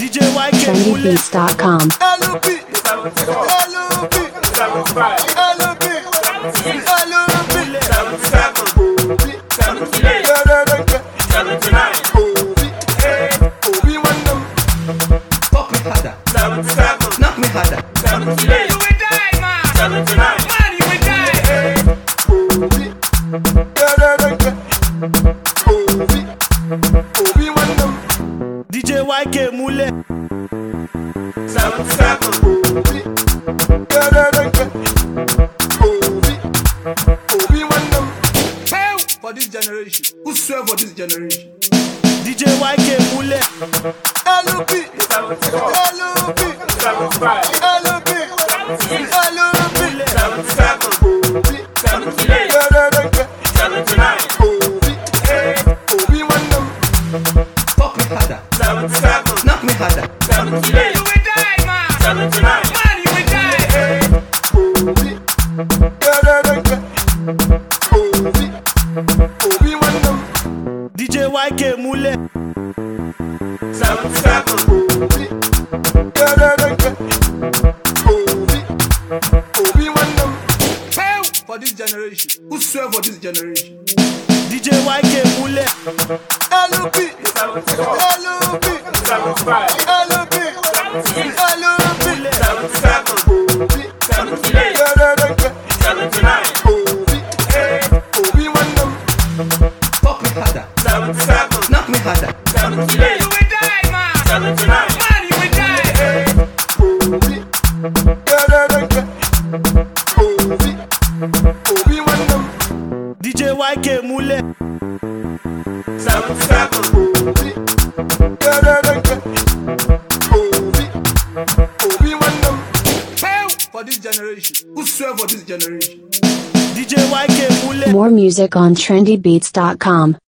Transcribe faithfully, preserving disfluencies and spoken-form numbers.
trendy beats dot com. Knock me harder. You will die, man. Man, you will die. D J Y K Mule. Hell for this generation. Who swear for this generation? D J Y K Mule. L O P L O P L O P L O P Fuck me harder. Knock me harder. You will die, man. Man, you will die. D J Y K Mule. Hell for this generation. Who swear for this generation? D J Y K Mule. L O P L O P L O P L O P Fuck me harder. Knock me harder. You will die, man. Man, you will die. D J Y K Mule. Hell for this generation. Who swear for this generation? D J Y K Mule. More music on trendy beats dot com.